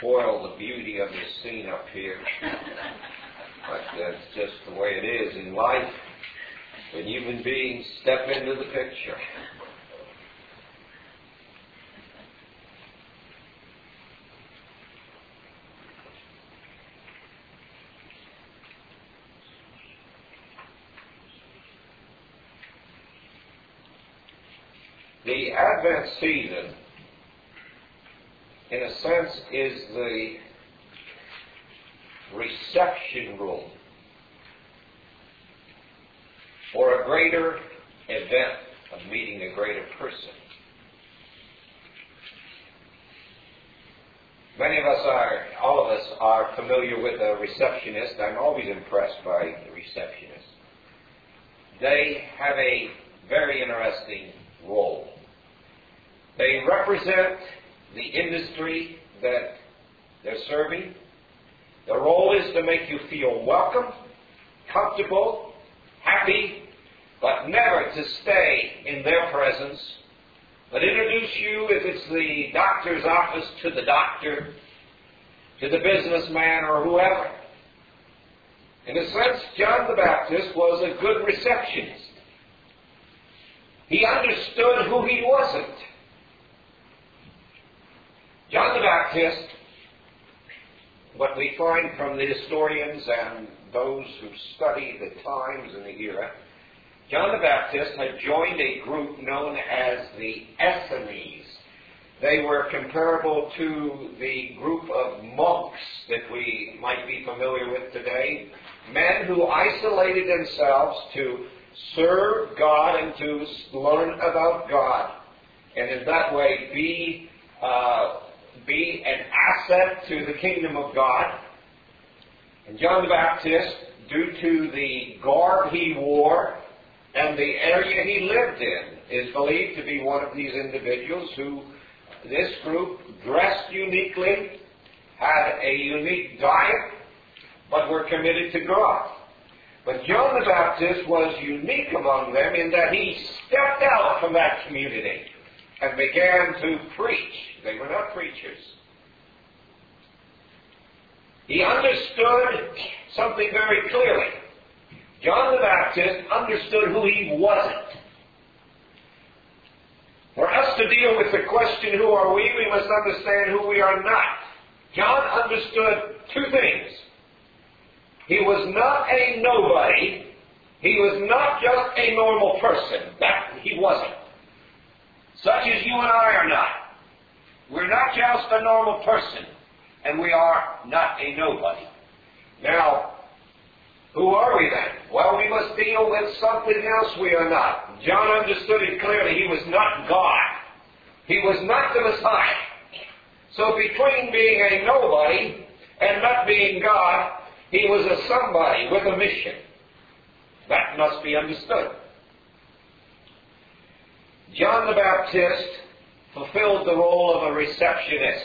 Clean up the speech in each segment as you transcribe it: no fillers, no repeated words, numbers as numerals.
spoil the beauty of this scene up here. But that's just the way it is in life when human beings step into the picture. The Advent season, in a sense, is the reception room for a greater event of meeting a greater person. All of us are familiar with a receptionist. I'm always impressed by the receptionist. They have a very interesting role. They represent the industry that they're serving. The role is to make you feel welcome, comfortable, happy, but never to stay in their presence, but introduce you, if it's the doctor's office, to the doctor, to the businessman, or whoever. In a sense, John the Baptist was a good receptionist. He understood who he wasn't. John the Baptist, what we find from the historians and those who study the times and the era, John the Baptist had joined a group known as the Essenes. They were comparable to the group of monks that we might be familiar with today, men who isolated themselves to serve God and to learn about God, and in that way be an asset to the kingdom of God. And John the Baptist, due to the garb he wore and the area he lived in, is believed to be one of these individuals who, this group, dressed uniquely, had a unique diet, but were committed to God. But John the Baptist was unique among them in that he stepped out from that community and began to preach. They were not preachers. He understood something very clearly. John the Baptist understood who he wasn't. For us to deal with the question, who are we must understand who we are not. John understood two things. He was not a nobody. He was not just a normal person. That he wasn't. Such as you and I are not. We're not just a normal person, and we are not a nobody. Now, who are we then? Well, we must deal with something else we are not. John understood it clearly. He was not God. He was not the Messiah. So between being a nobody and not being God, he was a somebody with a mission. That must be understood. John the Baptist fulfilled the role of a receptionist.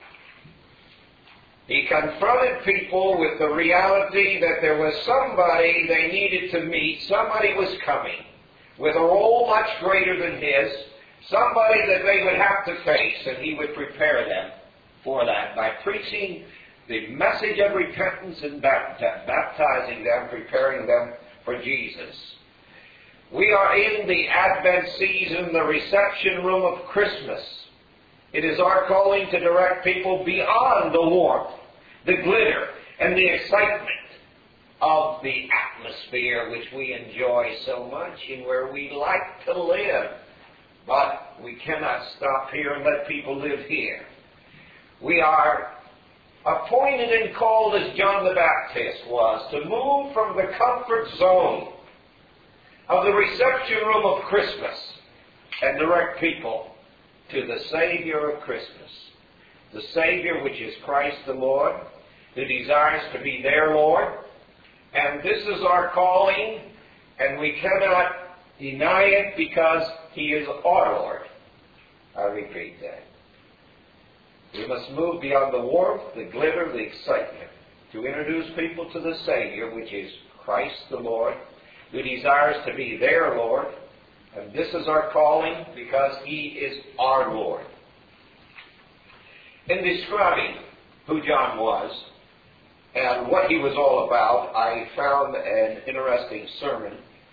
He confronted people with the reality that there was somebody they needed to meet. Somebody was coming with a role much greater than his. Somebody that they would have to face, and he would prepare them for that by preaching the message of repentance and baptizing them, preparing them for Jesus. We are in the Advent season, the reception room of Christmas. It is our calling to direct people beyond the warmth, the glitter, and the excitement of the atmosphere which we enjoy so much and where we like to live. But we cannot stop here and let people live here. We are appointed and called, as John the Baptist was, to move from the comfort zone of the reception room of Christmas and direct people to the Savior of Christmas. The Savior, which is Christ the Lord, who desires to be their Lord. And this is our calling, and we cannot deny it because He is our Lord. I repeat that. We must move beyond the warmth, the glitter, the excitement, to introduce people to the Savior, which is Christ the Lord, who desires to be their Lord. And this is our calling because He is our Lord. In describing who John was and what he was all about, I found an interesting sermon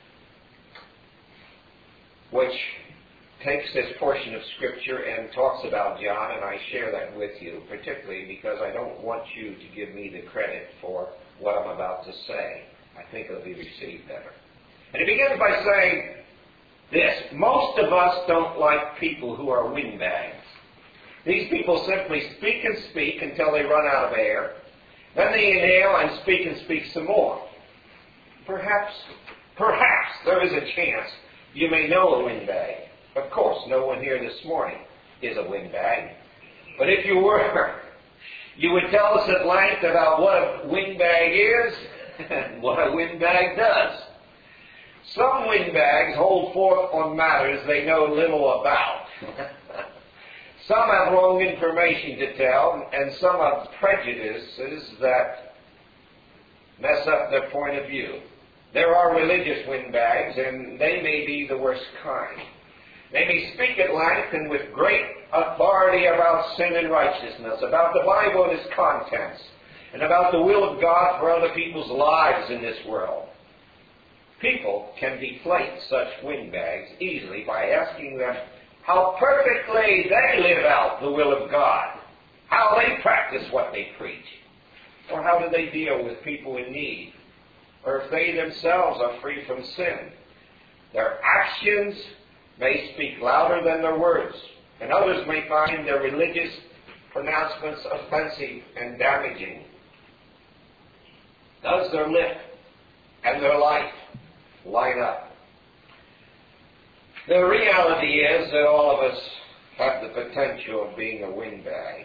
which takes this portion of Scripture and talks about John, and I share that with you, particularly because I don't want you to give me the credit for what I'm about to say. I think it'll be received better. And it begins by saying this: most of us don't like people who are windbags. These people simply speak and speak until they run out of air. Then they inhale and speak some more. Perhaps there is a chance you may know a windbag. Of course, no one here this morning is a windbag. But if you were, you would tell us at length about what a windbag is and what a windbag does. Some windbags hold forth on matters they know little about. Some have wrong information to tell, and some have prejudices that mess up their point of view. There are religious windbags, and they may be the worst kind. They may speak at length and with great authority about sin and righteousness, about the Bible and its contents, and about the will of God for other people's lives in this world. People can deflate such windbags easily by asking them how perfectly they live out the will of God, how they practice what they preach, or how do they deal with people in need, or if they themselves are free from sin. Their actions may speak louder than their words, and others may find their religious pronouncements offensive and damaging. Does their lip and their life line up? The reality is that all of us have the potential of being a windbag.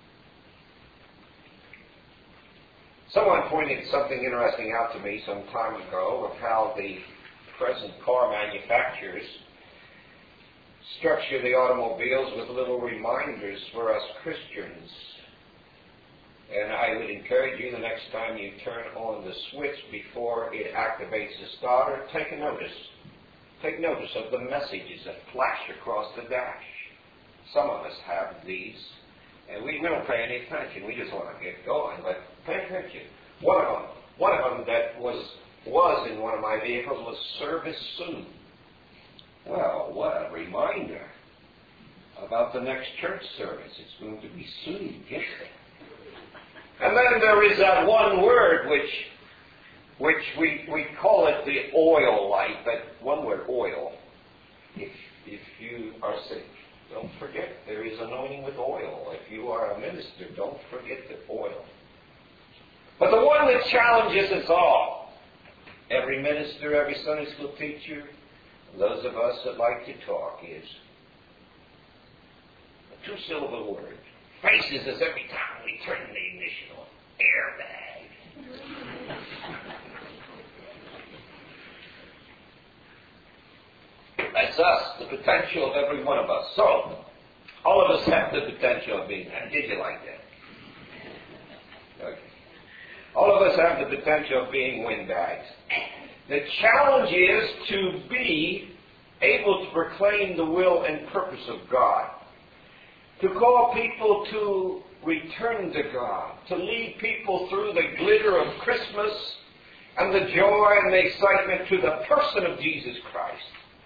Someone pointed something interesting out to me some time ago of how the present car manufacturers structure the automobiles with little reminders for us Christians. And I would encourage you, the next time you turn on the switch before it activates the starter, take a notice. Take notice of the messages that flash across the dash. Some of us have these, and we don't pay any attention. We just want to get going, but pay attention. One of them that was in one of my vehicles was service soon. Well, what a reminder about the next church service. It's going to be soon, isn't it? And then there is that one word which we call it the oil light, but one word, oil. If you are sick, don't forget there is anointing with oil. If you are a minister, don't forget the oil. But the one that challenges us all, every minister, every Sunday school teacher, those of us that like to talk, is a two-syllable word. Faces us every time we turn the ignition on. Airbag. That's us, the potential of every one of us. So, all of us have the potential of being that. Did you like that? Okay. All of us have the potential of being windbags. The challenge is to be able to proclaim the will and purpose of God, to call people to return to God, to lead people through the glitter of Christmas and the joy and the excitement to the person of Jesus Christ.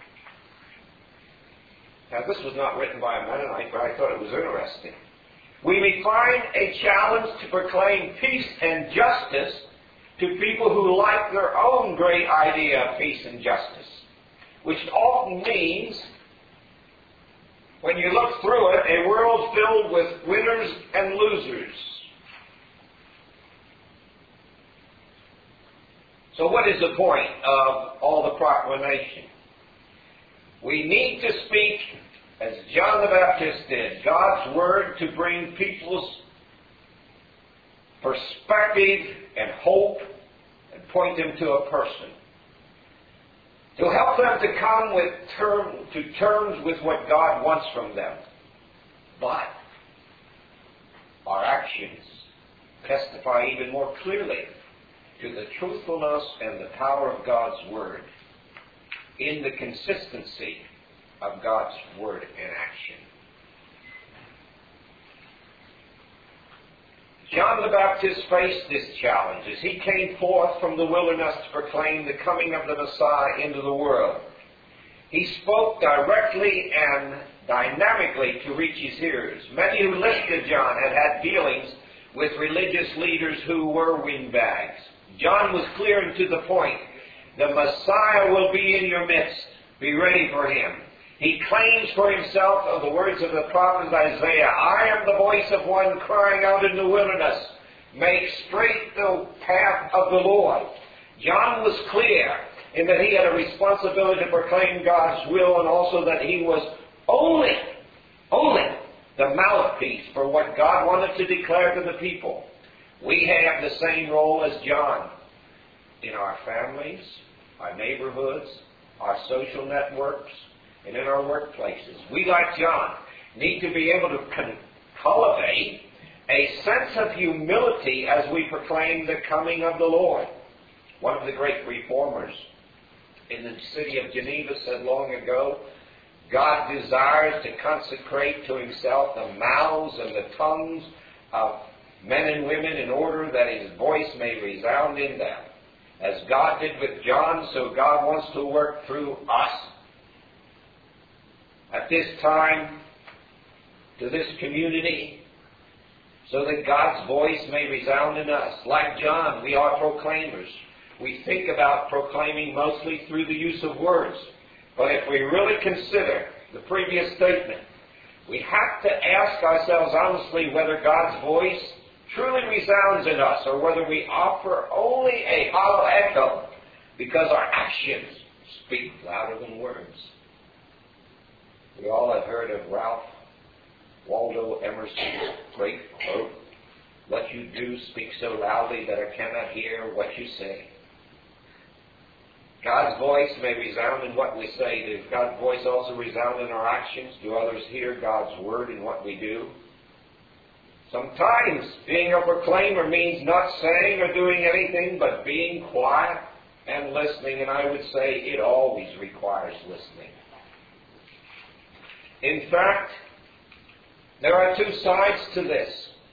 Now, this was not written by a Mennonite, but I thought it was interesting. We may find a challenge to proclaim peace and justice to people who like their own great idea of peace and justice, which often means, when you look through it, a world filled with winners and losers. So what is the point of all the proclamation? We need to speak, as John the Baptist did, God's Word to bring people's perspective and hope and point them to a person. To help them to come to terms with what God wants from them. But our actions testify even more clearly to the truthfulness and the power of God's Word in the consistency of God's Word and action. John the Baptist faced this challenge as he came forth from the wilderness to proclaim the coming of the Messiah into the world. He spoke directly and dynamically to reach his hearers. Many who listened to John had had dealings with religious leaders who were windbags. John was clear and to the point. The Messiah will be in your midst. Be ready for him. He claims for himself of the words of the prophet Isaiah, I am the voice of one crying out in the wilderness, make straight the path of the Lord. John was clear in that he had a responsibility to proclaim God's will, and also that he was only the mouthpiece for what God wanted to declare to the people. We have the same role as John in our families, our neighborhoods, our social networks, and in our workplaces. We, like John, need to be able to cultivate a sense of humility as we proclaim the coming of the Lord. One of the great reformers in the city of Geneva said long ago, God desires to consecrate to himself the mouths and the tongues of men and women in order that his voice may resound in them. As God did with John, so God wants to work through us. At this time, to this community, so that God's voice may resound in us. Like John, we are proclaimers. We think about proclaiming mostly through the use of words. But if we really consider the previous statement, we have to ask ourselves honestly whether God's voice truly resounds in us, or whether we offer only a hollow echo because our actions speak louder than words. We all have heard of Ralph Waldo Emerson's great quote, what you do speaks so loudly that I cannot hear what you say. God's voice may resound in what we say. Does God's voice also resound in our actions? Do others hear God's word in what we do? Sometimes being a proclaimer means not saying or doing anything but being quiet and listening, and I would say it always requires listening. In fact, there are two sides to this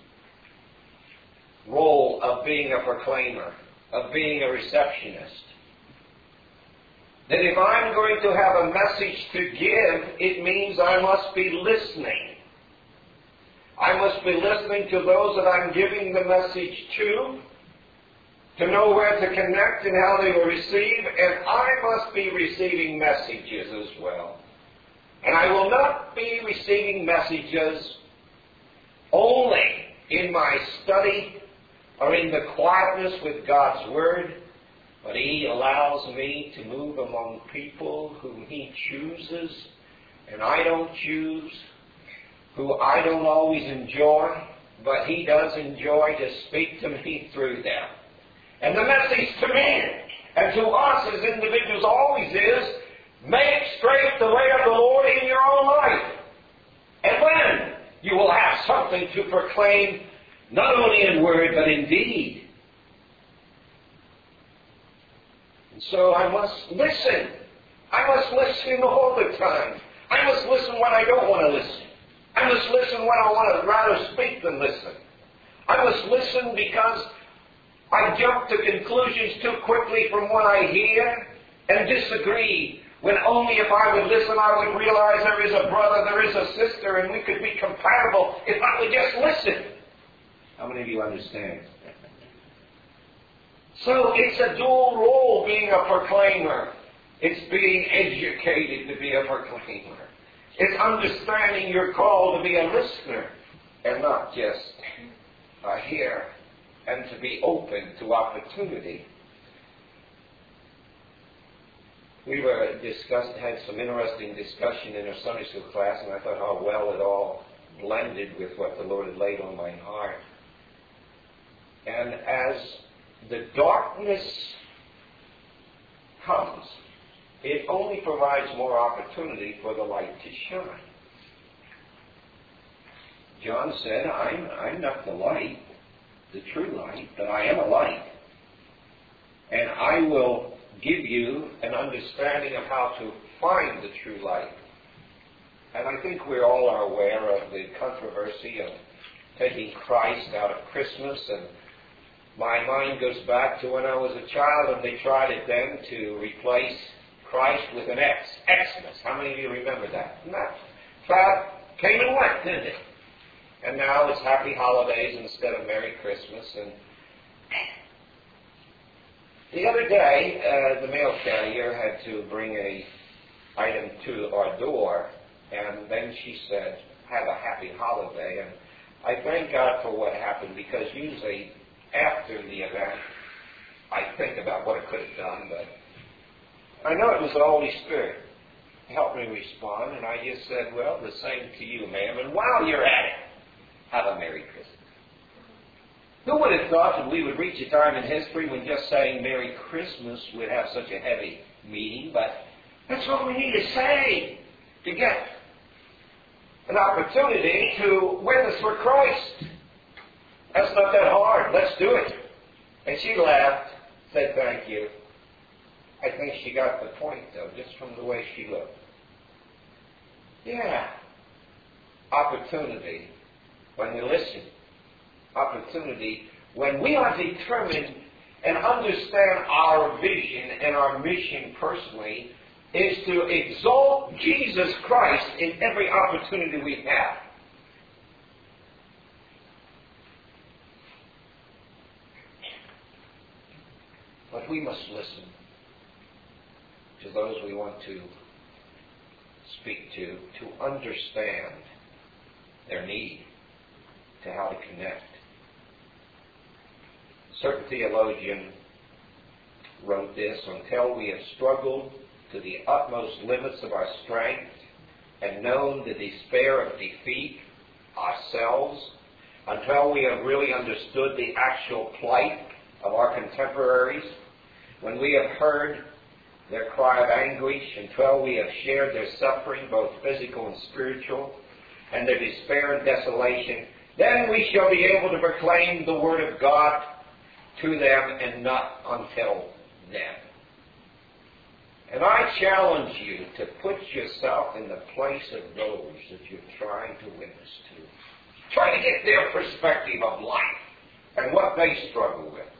role of being a proclaimer, of being a receptionist. That if I'm going to have a message to give, it means I must be listening. I must be listening to those that I'm giving the message to know where to connect and how they will receive, and I must be receiving messages as well. And I will not be receiving messages only in my study or in the quietness with God's Word, but He allows me to move among people whom He chooses and I don't choose, who I don't always enjoy, but He does enjoy to speak to me through them. And the message to me and to us as individuals always is, make straight the way of the Lord in your own life. And then you will have something to proclaim, not only in word, but in deed. And so I must listen. I must listen all the time. I must listen when I don't want to listen. I must listen when I want to rather speak than listen. I must listen because I jump to conclusions too quickly from what I hear and disagree, when only if I would listen I would realize there is a brother, there is a sister, and we could be compatible if I would just listen. How many of you understand? So it's a dual role being a proclaimer. It's being educated to be a proclaimer. It's understanding your call to be a listener and not just a hearer, and to be open to opportunity. We had some interesting discussion in our Sunday school class, and I thought how well it all blended with what the Lord had laid on my heart. And as the darkness comes, it only provides more opportunity for the light to shine. John said, I'm not the light, the true light, but I am a light. And I will give you an understanding of how to find the true light. And I think we all are aware of the controversy of taking Christ out of Christmas, and my mind goes back to when I was a child and they tried it then to replace Christ with an X. Xmas. How many of you remember that? And that fad came and went, didn't it? And now it's Happy Holidays instead of Merry Christmas. And the other day, the mail carrier had to bring a item to our door, and then she said, "Have a happy holiday." And I thank God for what happened, because usually after the event, I think about what I could have done, but I know it was the Holy Spirit helped me respond, and I just said, "Well, the same to you, ma'am, and while you're at it, have a Merry Christmas." Who would have thought that we would reach a time in history when just saying Merry Christmas would have such a heavy meaning, but that's what we need to say to get an opportunity to witness for Christ. That's not that hard. Let's do it. And she laughed, said thank you. I think she got the point, though, just from the way she looked. Yeah. Opportunity when we listen. Opportunity when we are determined and understand our vision and our mission personally is to exalt Jesus Christ in every opportunity we have. But we must listen to those we want to speak to understand their need, to how to connect. A certain theologian wrote this: "Until we have struggled to the utmost limits of our strength and known the despair of defeat ourselves, until we have really understood the actual plight of our contemporaries, when we have heard their cry of anguish, until we have shared their suffering, both physical and spiritual, and their despair and desolation, then we shall be able to proclaim the Word of God to them, and not until then." And I challenge you to put yourself in the place of those that you're trying to witness to. Try to get their perspective of life and what they struggle with.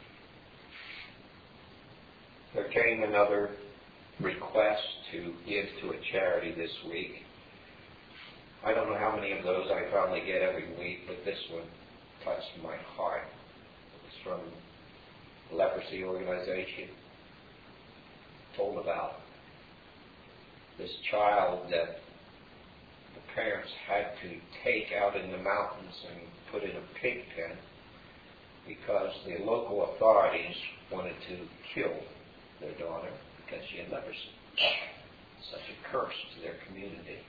There came another request to give to a charity this week. I don't know how many of those I finally get every week, but this one touched my heart. It's from the leprosy organization. Told about this child that the parents had to take out in the mountains and put in a pig pen because the local authorities wanted to kill their daughter because she had leprosy. Such a curse to their community.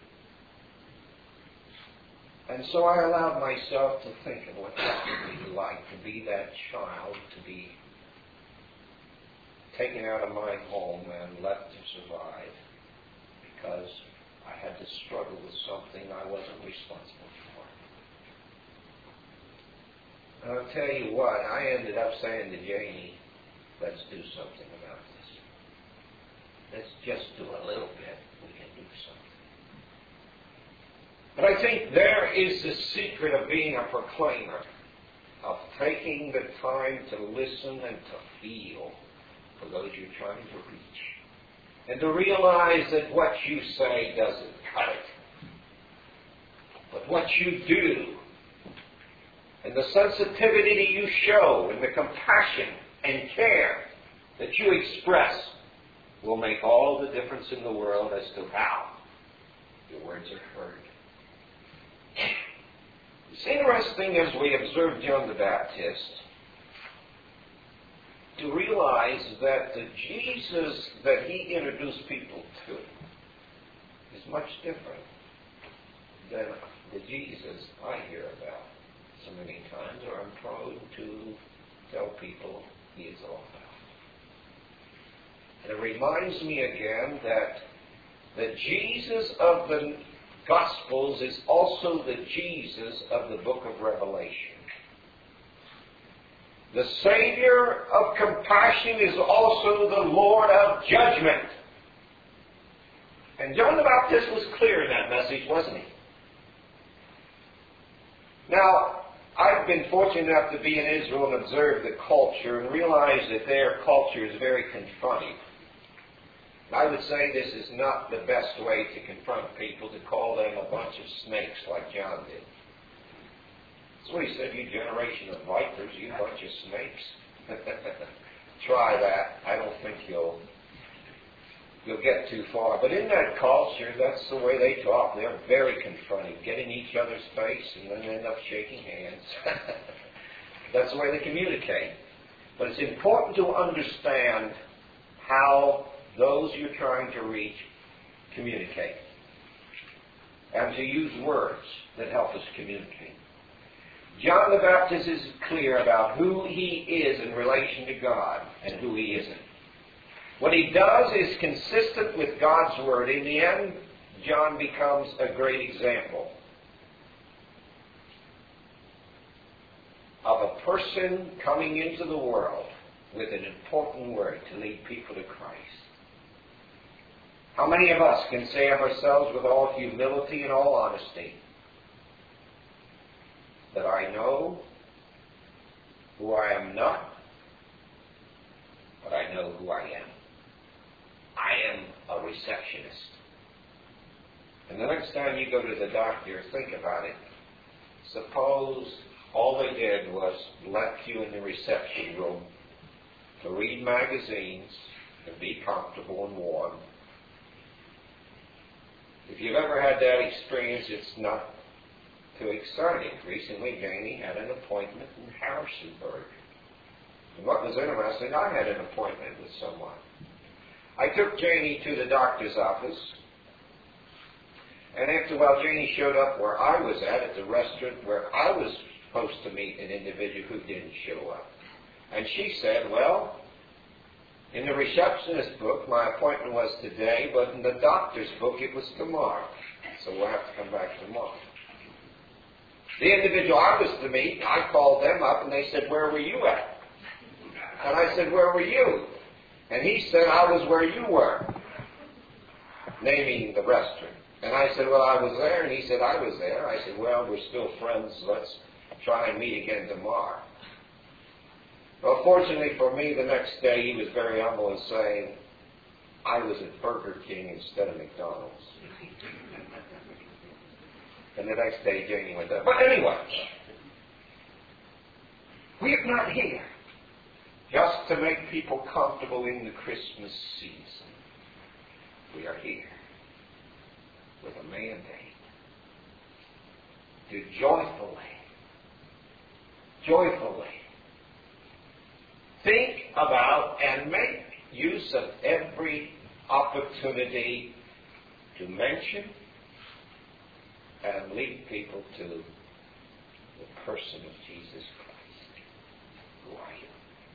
And so I allowed myself to think of what that would be like to be that child, to be taken out of my home and left to survive because I had to struggle with something I wasn't responsible for. And I'll tell you what, I ended up saying to Janie, "Let's do something about this. Let's just do a little bit. We can do something." But I think there is the secret of being a proclaimer, of taking the time to listen and to feel for those you're trying to reach, and to realize that what you say doesn't cut it. But what you do, and the sensitivity you show, and the compassion and care that you express will make all the difference in the world as to how your words are heard. It's interesting as we observe John the Baptist to realize that the Jesus that he introduced people to is much different than the Jesus I hear about so many times, or I'm prone to tell people he is all about. And it reminds me again that the Jesus of the Gospels is also the Jesus of the book of Revelation. The Savior of compassion is also the Lord of judgment. And John the Baptist was clear in that message, wasn't he? Now, I've been fortunate enough to be in Israel and observe the culture and realize that their culture is very confronting. I would say this is not the best way to confront people, to call them a bunch of snakes like John did. That's what he said, you generation of vipers, you bunch of snakes. Try that. I don't think you'll get too far. But in that culture, that's the way they talk. They're very confronting, get in each other's face and then end up shaking hands. That's the way they communicate. But it's important to understand how those you're trying to reach communicate, and to use words that help us communicate. John the Baptist is clear about who he is in relation to God and who he isn't. What he does is consistent with God's Word. In the end, John becomes a great example of a person coming into the world with an important word to lead people to Christ. How many of us can say of ourselves with all humility and all honesty that I know who I am not, but I know who I am? I am a receptionist. And the next time you go to the doctor, think about it. Suppose all they did was left you in the reception room to read magazines and be comfortable and warm. If you've ever had that experience, it's not too exciting. Recently, Janie had an appointment in Harrisonburg. And what was interesting, I had an appointment with someone. I took Janie to the doctor's office, and after a while, Janie showed up where I was at the restaurant where I was supposed to meet an individual who didn't show up. And she said, well, in the receptionist book, my appointment was today, but in the doctor's book, it was tomorrow. So we'll have to come back tomorrow. The individual I was to meet, I called them up, and they said, where were you at? And I said, where were you? And he said, I was where you were, naming the restaurant. And I said, well, I was there. And he said, I was there. I said, well, we're still friends. Let's try and meet again tomorrow. Well, fortunately for me, the next day he was very humble in saying, I was at Burger King instead of McDonald's. And the next day Janie went there. But anyway, we're not here just to make people comfortable in the Christmas season. We are here with a mandate to joyfully think about and make use of every opportunity to mention and lead people to the person of Jesus Christ. Who are you?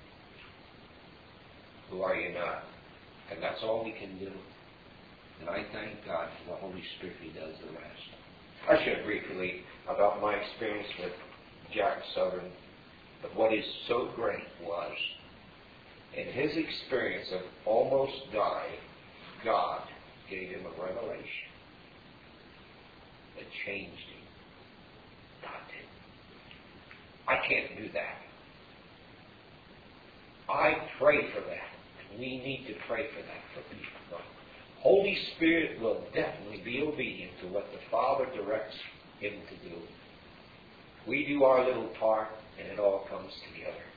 Who are you not? And that's all we can do. And I thank God for the Holy Spirit. He does the rest. I shared briefly about my experience with Jack Southern. But what is so great was, in his experience of almost dying, God gave him a revelation that changed him. God did. I can't do that. I pray for that. We need to pray for that for people. Holy Spirit will definitely be obedient to what the Father directs him to do. We do our little part, and it all comes together.